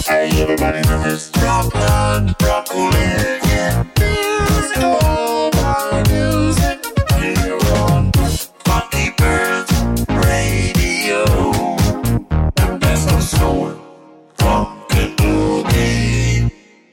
Hey, everybody know it's Dropland, Broccoli, yeah. Music, all my music, here on Funky Bird Radio. The best of soul, funk and boogie.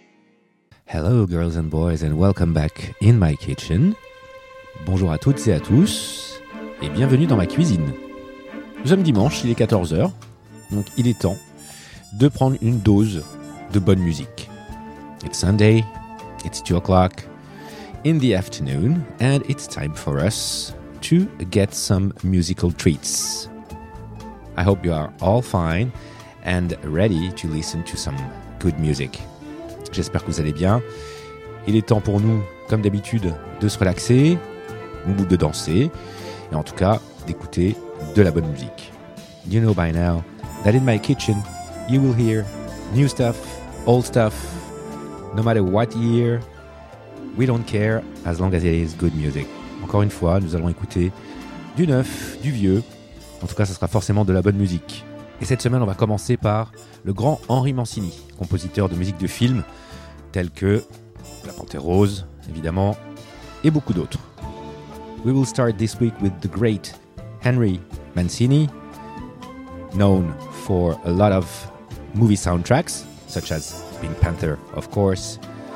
Hello girls and boys and welcome back in my kitchen. Bonjour à toutes et à tous et bienvenue dans ma cuisine. Nous sommes dimanche, il est 14h, donc il est temps de prendre une dose de bonne musique. It's Sunday, it's 2 o'clock in the afternoon and it's time for us to get some musical treats. I hope you are all fine and ready to listen to some good music. J'espère que vous allez bien. Il est temps pour nous, comme d'habitude, de se relaxer ou de danser et en tout cas d'écouter de la bonne musique. You know by now that in my kitchen you will hear new stuff, old stuff, no matter what year, we don't care as long as it is good music. Encore une fois, nous allons écouter du neuf, du vieux, en tout cas ça sera forcément de la bonne musique. Et cette semaine on va commencer par le grand Henri Mancini, compositeur de musique de film tels que La Panthère Rose, évidemment, et beaucoup d'autres. We will start this week with the great Henry Mancini, known for a lot of movie soundtracks, such as Pink Panther, of course,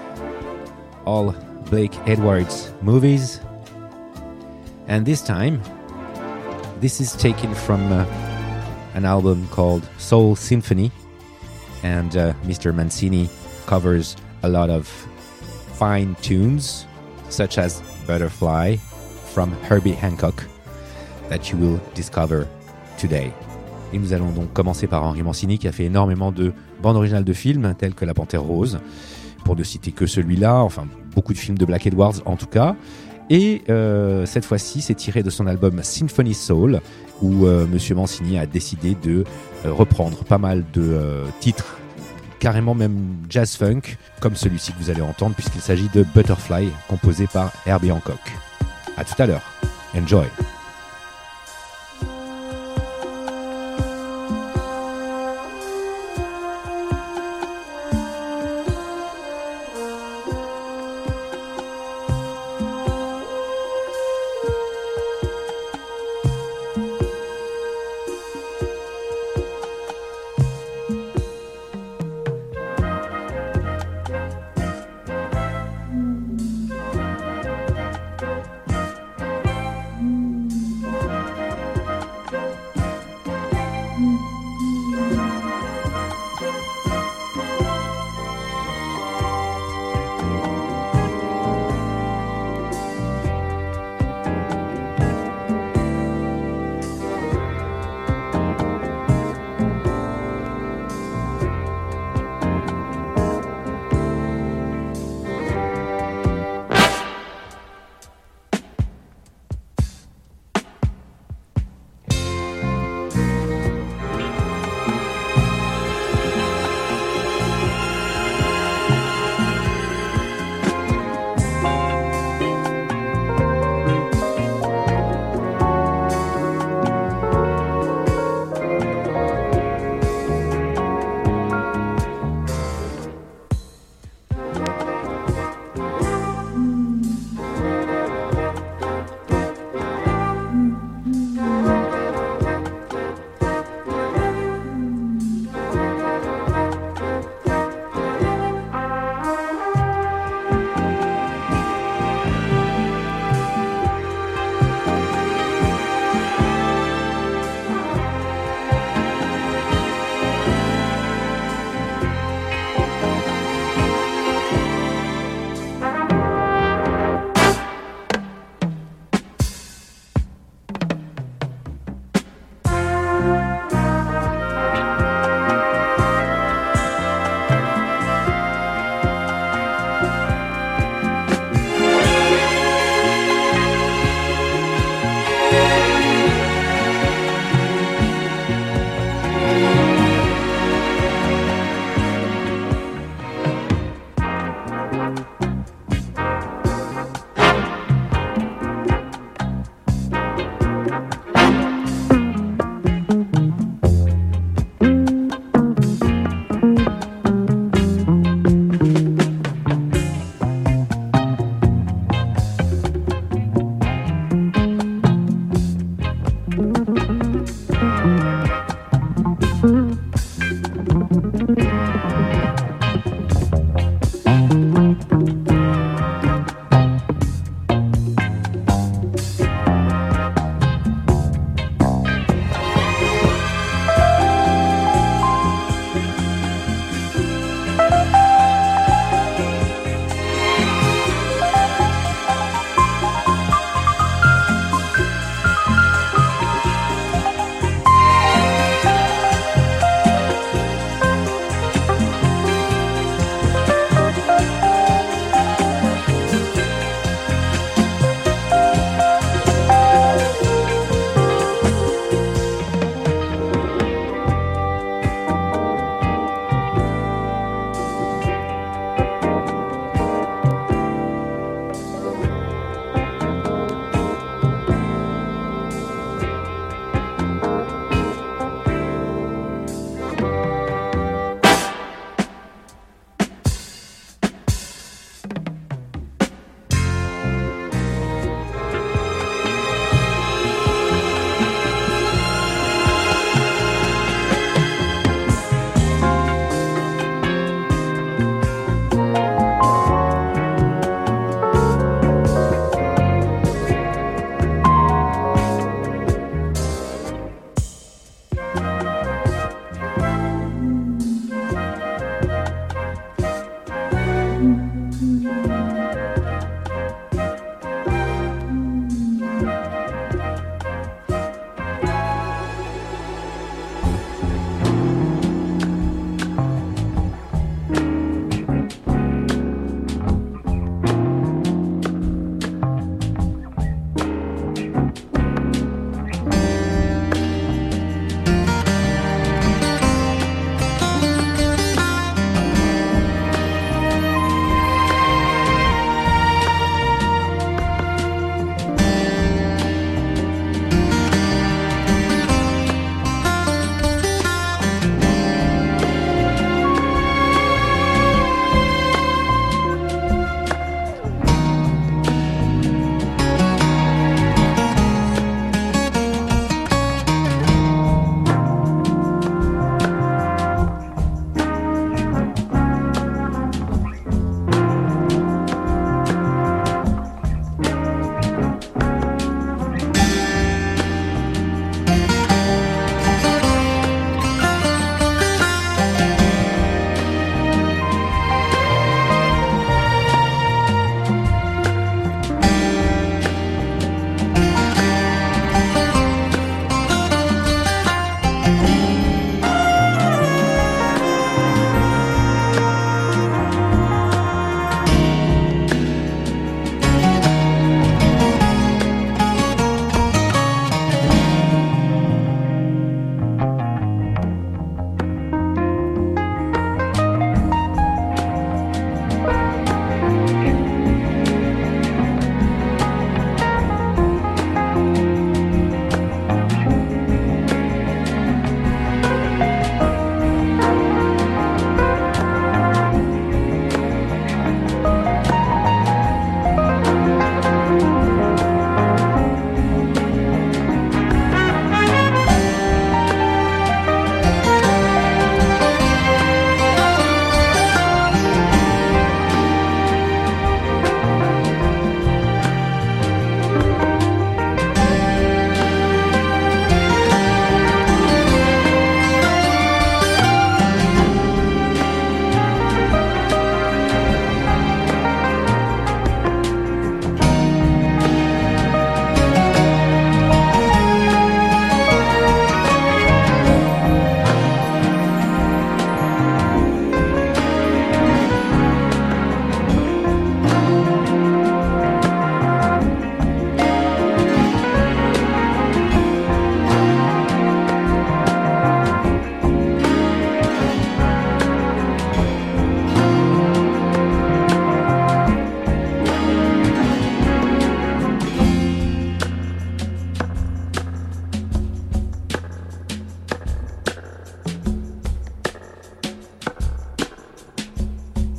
all Blake Edwards movies. And this time, this is taken from an album called Soul Symphony, and Mr. Mancini covers a lot of fine tunes, such as Butterfly from Herbie Hancock, that you will discover today. Et nous allons donc commencer par Henri Mancini qui a fait énormément de bandes originales de films telles que La Panthère Rose, pour ne citer que celui-là, enfin beaucoup de films de Blake Edwards en tout cas. Et cette fois-ci, c'est tiré de son album Symphony Soul, où Monsieur Mancini a décidé de reprendre pas mal de titres, carrément même jazz funk, comme celui-ci que vous allez entendre, puisqu'il s'agit de Butterfly, composé par Herbie Hancock. À tout à l'heure. Enjoy.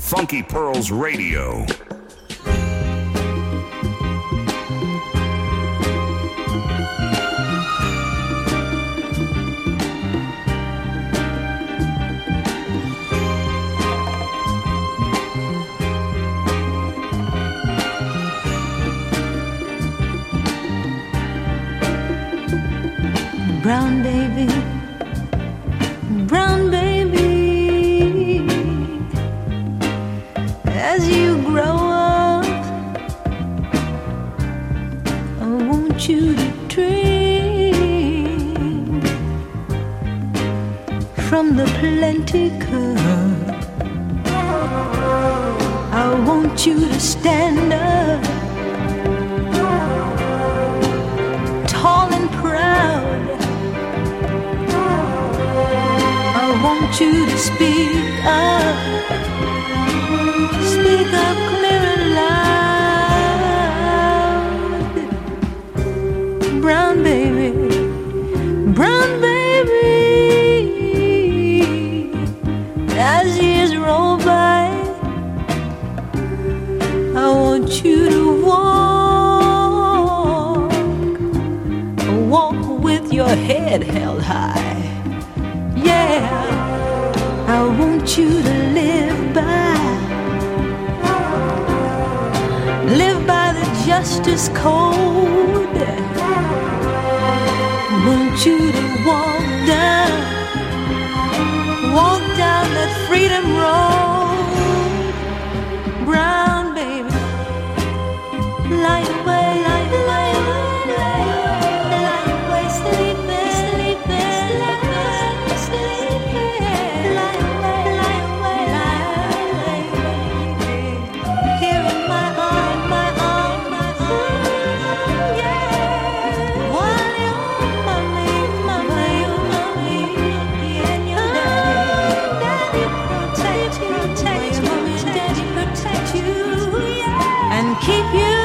Funky Pearls Radio. Brown baby, brown baby, as you grow up, I want you to drink from the plenty cup. I want you to stand up, tall and proud. I want you to speak up clear and loud. Brown baby, as years roll by, I want you to walk with your head held high. Yeah, I want you to live by the justice code. Want you to walk down that freedom road. Brown baby, light away, sleep there. Keep you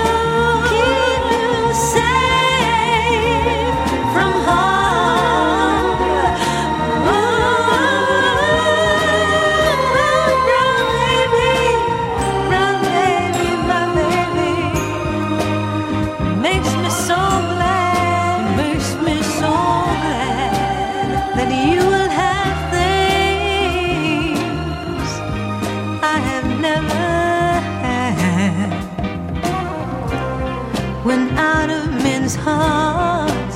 safe from harm. Brown baby, my baby, makes me so glad that you will have things I have never had. When out of men's hearts,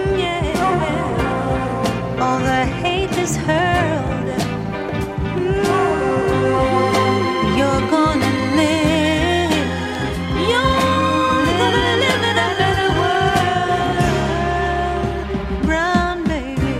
all the hate is hurled, you're gonna live in a better world. Brown baby,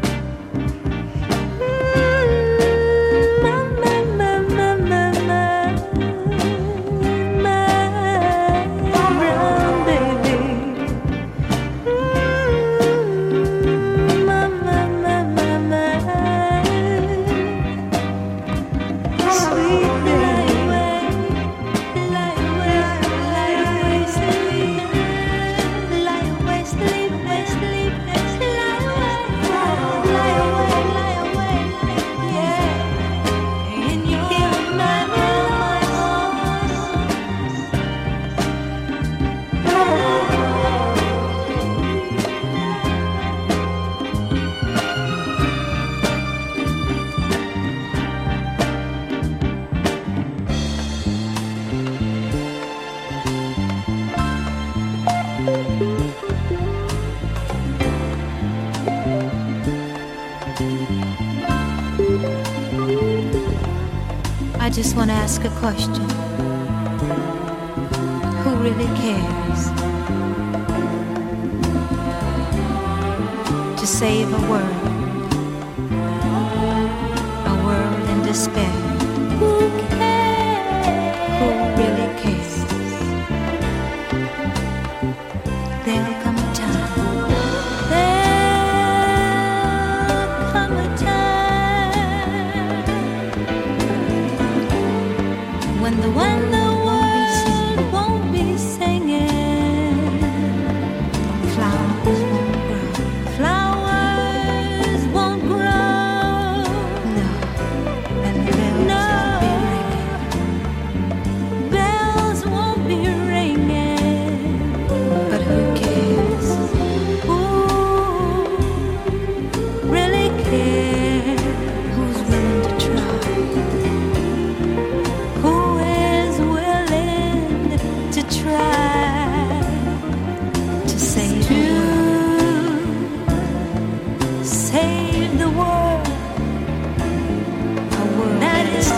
I just want to ask a question. Who really cares? To save a world in despair. Who cares? Who really cares? There'll come a time. When the world won't be singing, flowers won't grow. Flowers won't grow. No, and the bells won't be ringing.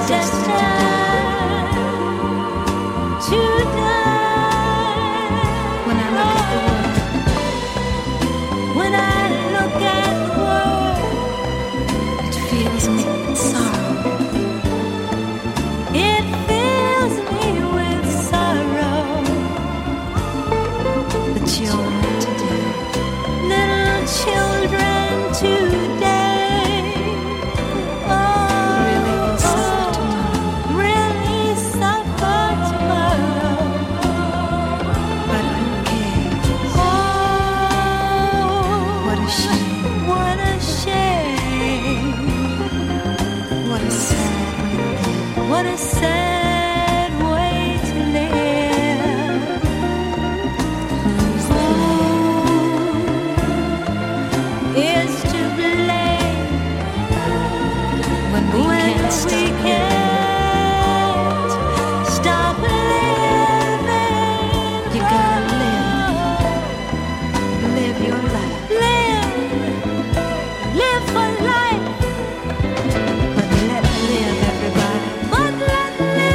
Live for life, but let live, everybody. But let live.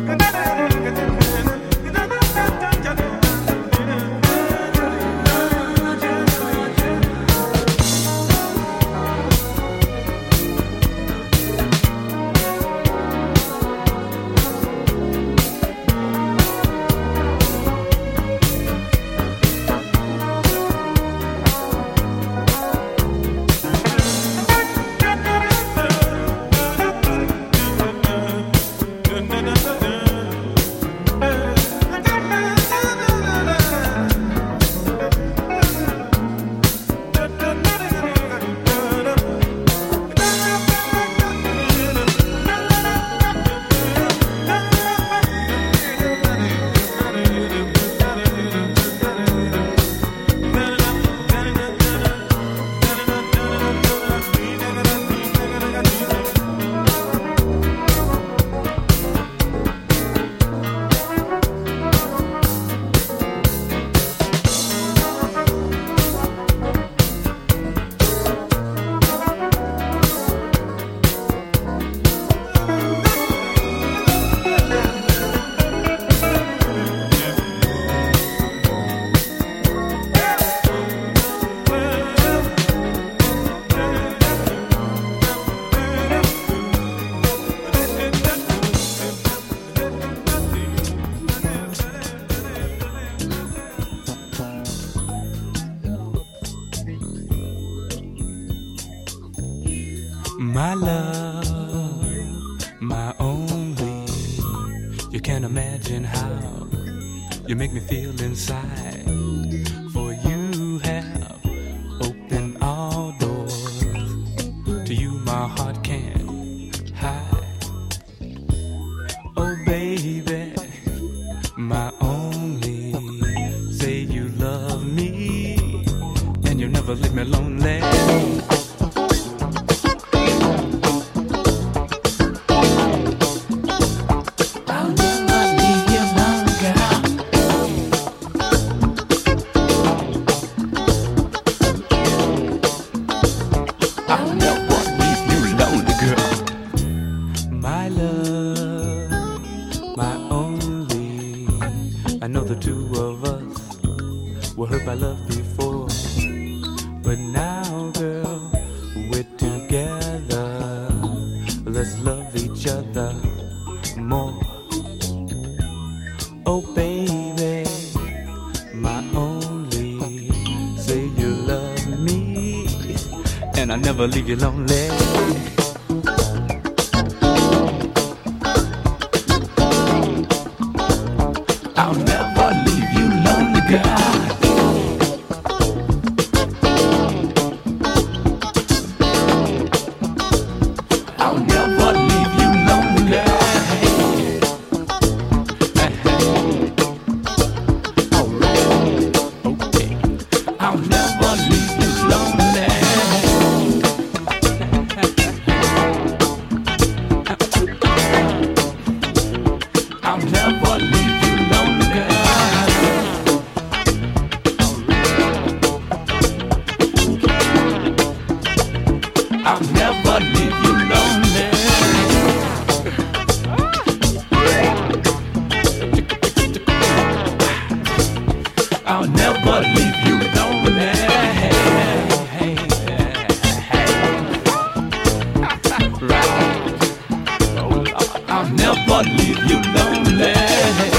My love, my only, you can't imagine how you make me feel inside. For you have opened all doors, to you my heart can't hide. Oh baby, my only, say you love me, and you'll never leave me lonely. Never leave you lonely. I'll never leave you lonely, girl. I'll never leave you lonely. Okay. I'll never leave you lonely. I'll never leave you lonely. I'll never leave you lonely. I'll never leave you lonely. Right. I'll never leave you lonely.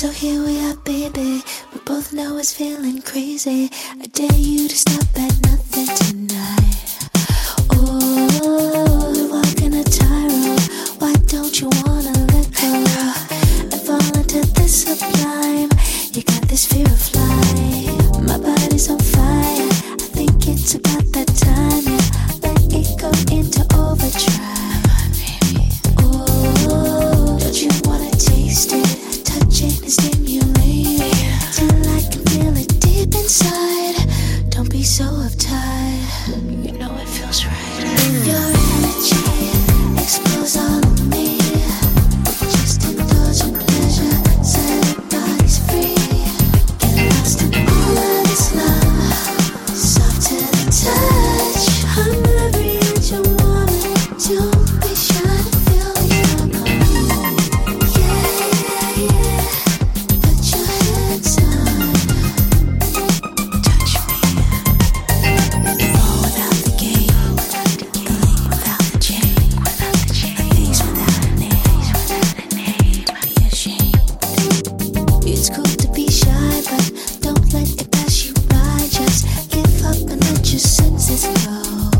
So here we are, baby. We both know it's feeling crazy. I dare you to stop at nothing tonight. Oh, we're walking a tightrope. Why don't you wanna let go and fall into this sublime? You got this fear of flying. My body's on fire. I think it's about that time. Yeah, let it go into overdrive. Oh, don't you wanna taste it? Touch it and stimulate it till I can feel it deep inside. Don't be so uptight. You know it feels right. Your energy explodes all of me. Just indulge in pleasure, set our bodies free. Get lost in all of this love, soft to the touch. I'm every inch a woman. Don't be shy to feel your love. Yeah, yeah. Put your hands on. Touch me. Roll without the game, without the chain, a face without a name. Don't be ashamed. It's cool to be shy, but don't let it pass you by. Just give up and let your senses go.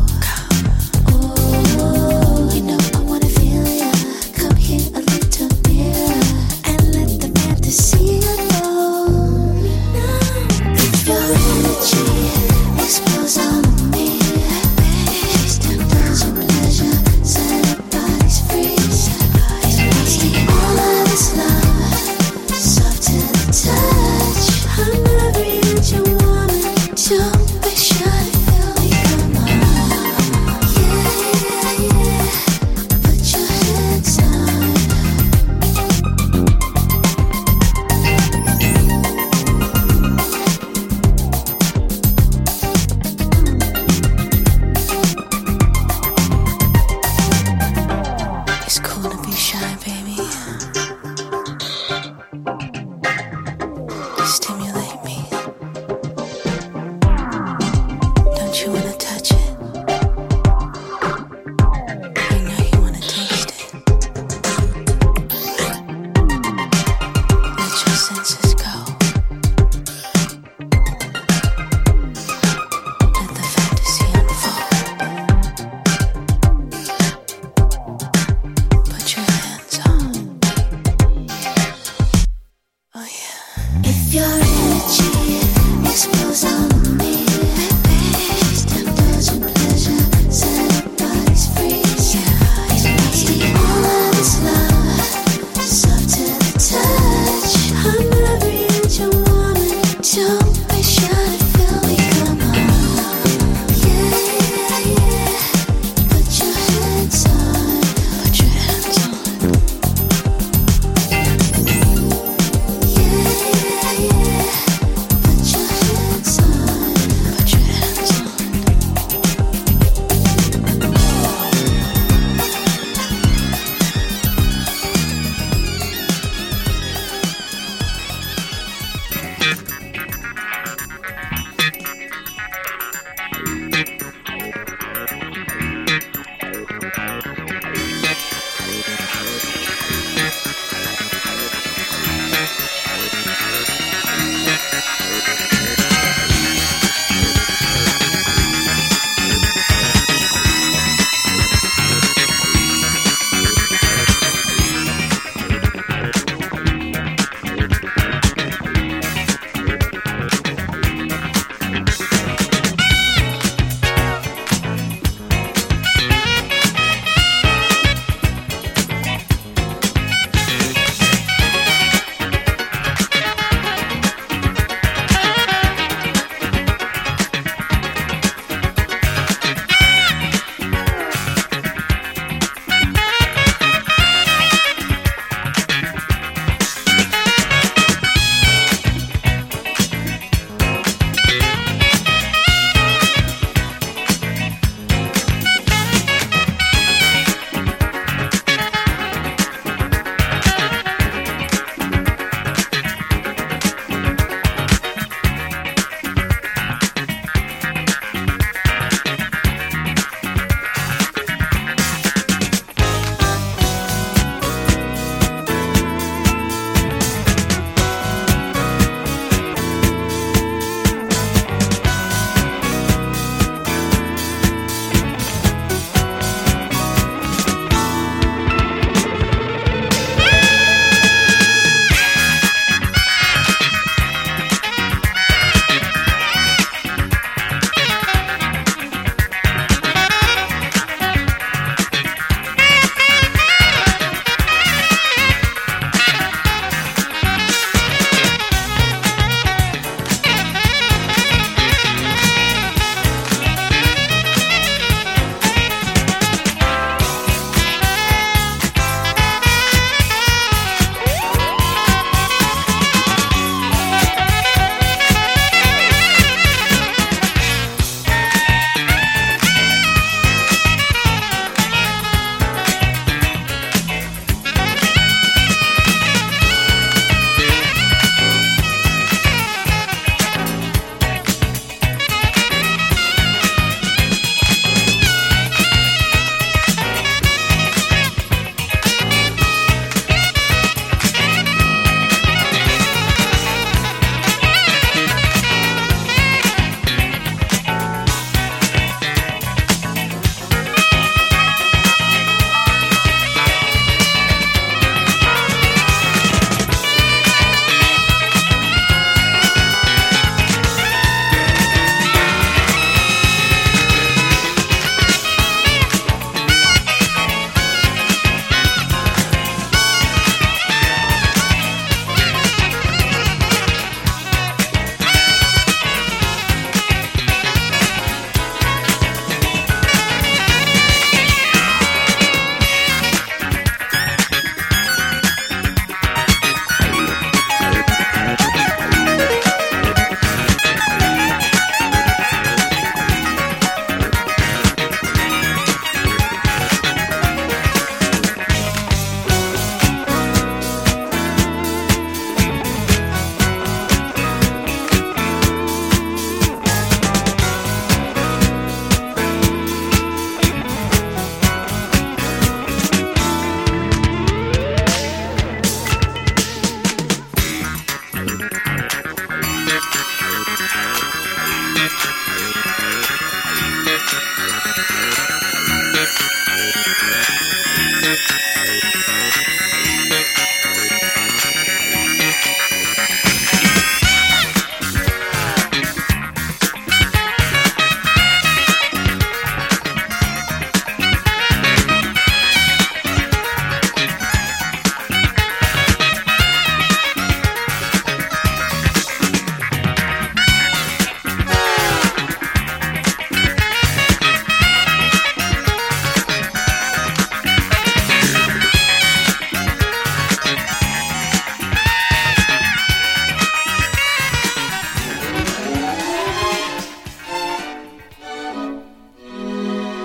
Oh, you know I wanna feel ya. Come here a little nearer and let the fantasy unfold. Your energy explodes all of me. Just indulge in pleasure, set our bodies free. Wasting all of this love, soft to the touch. I'm every inch a woman. Don't be shy to feel me, come on. Yeah, yeah. Put your hands on. It's cool to be shy, baby. Stimulate me. Don't you wanna touch it? I know you wanna taste it. Let your senses go. Let the fantasy unfold. Put your hands on. Oh yeah. If your energy explodes all of me, just indulge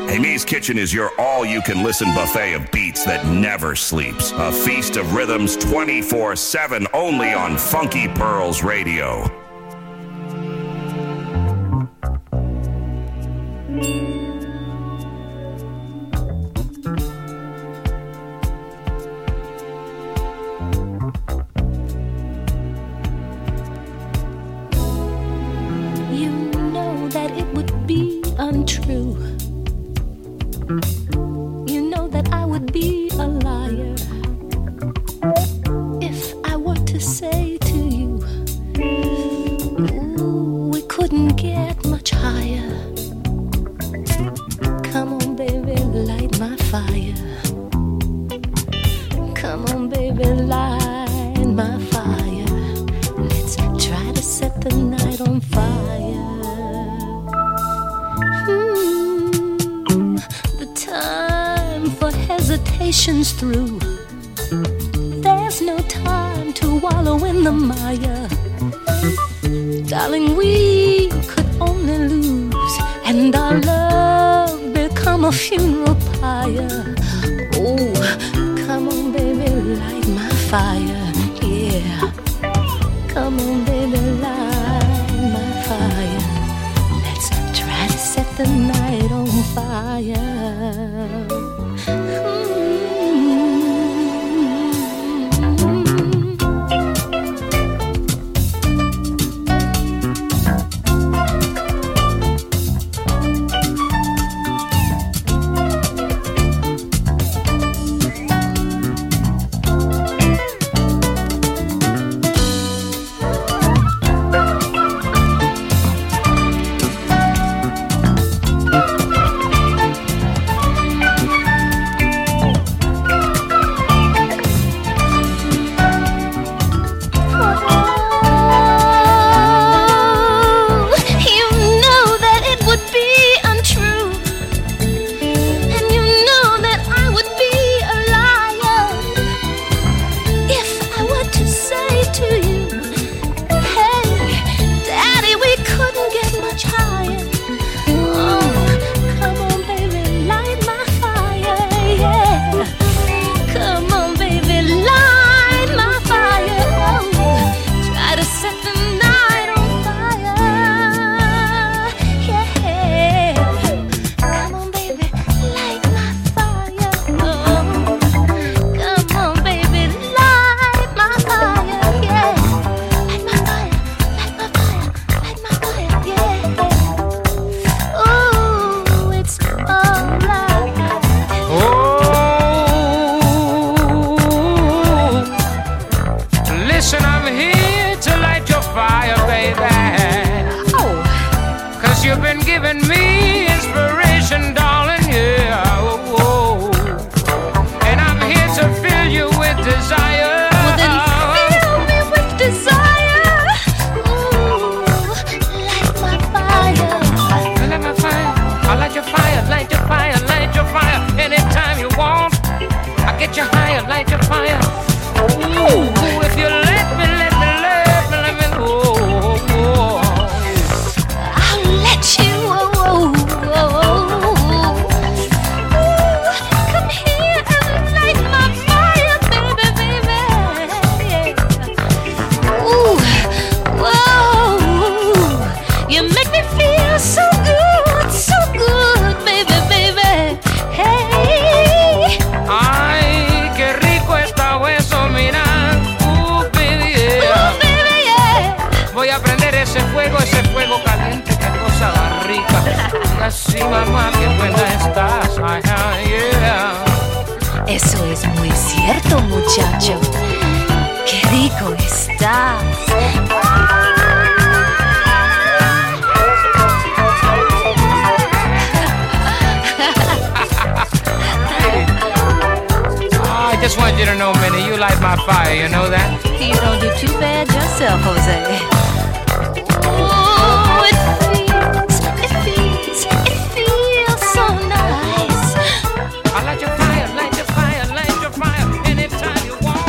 Amy's Kitchen is your all-you-can-listen buffet of beats that never sleeps. A feast of rhythms 24/7 only on Funky Pearls Radio. You know that it would be untrue. You know that I would be a liar if I were to say to you, ooh, we couldn't get much higher. Come on, baby, light my fire. Come on, baby, light my fire. Let's try to set the night on fire. The time for hesitation's through. There's no time to wallow in the mire. Darling, we could only lose, and our love become a funeral pyre. Oh, come on, baby, light my fire. Yeah, come on, baby, light my fire. Let's try to set the night on fire. Sí, mamá, qué buena estás. Ay, ay, yeah. Eso es muy cierto, muchacho. Qué rico estás. I just want you to know, Minnie, you light my fire, you know that? You don't do too bad yourself, Jose. Oh, it feels so nice. I light your fire, light your fire, light your fire anytime you want.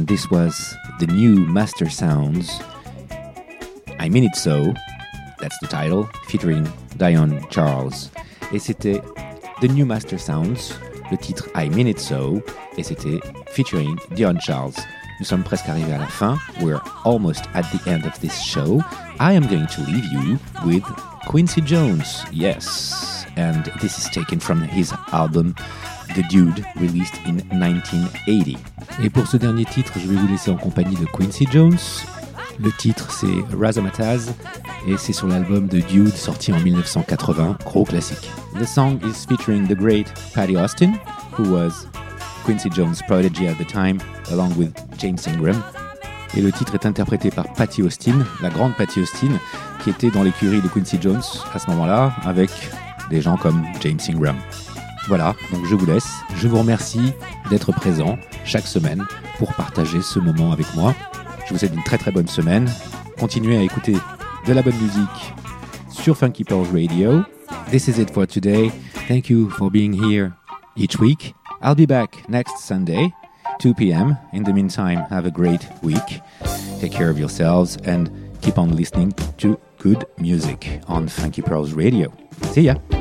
this was the new Master Sounds, I Mean It So, that's the title, featuring Dion Charles. Et c'était The New Master Sounds, le titre I Mean It So, et c'était featuring Dion Charles. Nous sommes presque arrivés à la fin. We're almost at the end of this show. I am going to leave you with Quincy Jones. Yes. And this is taken from his album The Dude, released in 1980. Et pour ce dernier titre, je vais vous laisser en compagnie de Quincy Jones. Le titre, c'est Razzmatazz et c'est sur l'album The Dude sorti en 1980, gros classique. The song is featuring the great Patty Austin, who was Quincy Jones' protege at the time, along with James Ingram. Et le titre est interprété par Patty Austin, la grande Patty Austin, qui était dans l'écurie de Quincy Jones à ce moment-là, avec des gens comme James Ingram. Voilà, donc je vous laisse. Je vous remercie d'être présent chaque semaine pour partager ce moment avec moi. Je vous souhaite une très très bonne semaine. Continuez à écouter de la bonne musique sur Funky Pearls Radio. This is it for today. Thank you for being here each week. I'll be back next Sunday, 2 p.m. In the meantime, have a great week. Take care of yourselves and keep on listening to good music on Funky Pearls Radio. See ya!